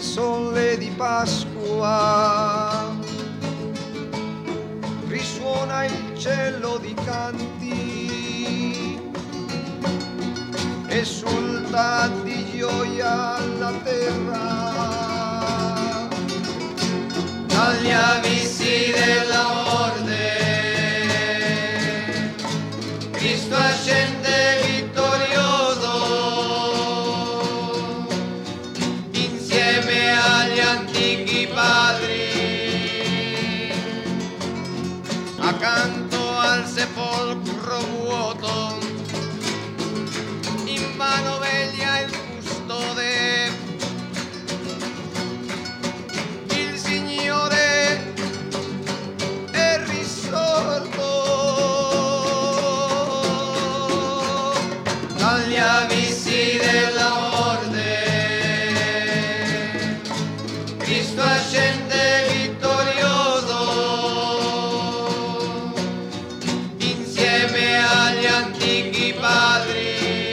sole di Pasqua, risuona il cielo di canti, esulta di gioia la terra, dagli abissi della morte, Cristo ascende vittorioso, insieme agli antichi padri, accanto al sepolcro vuoto, invano veglia il custode, il Signore è risorto, dagli abissi della morte, Cristo ascende vittorioso, insieme agli antichi padri.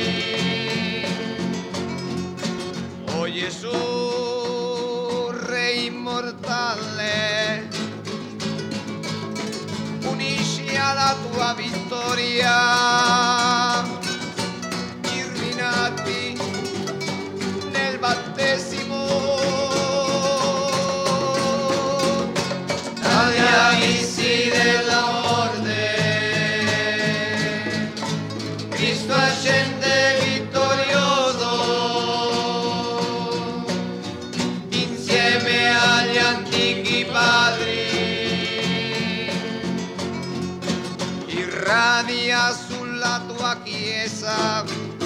O Gesù, Re immortale, unisci alla tua vittoria i rinati nel battesimo, dagli abissi della morte, Cristo ascende vittorioso, insieme agli antichi padri, irradia sulla tua chiesa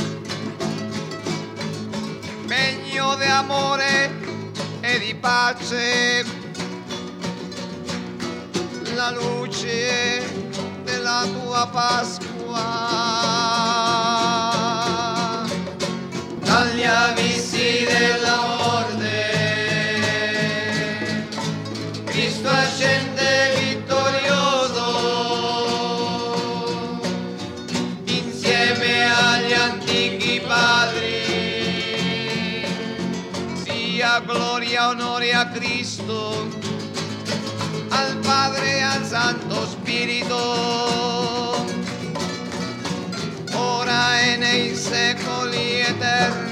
megno di amore e di pace, la luce della tua Pasqua, dagli abissi della morte, Cristo ascende vittorioso, insieme agli antichi padri, sia gloria, onore a Cristo, al Padre e al Santo Spirito, ora e nei secoli eterni.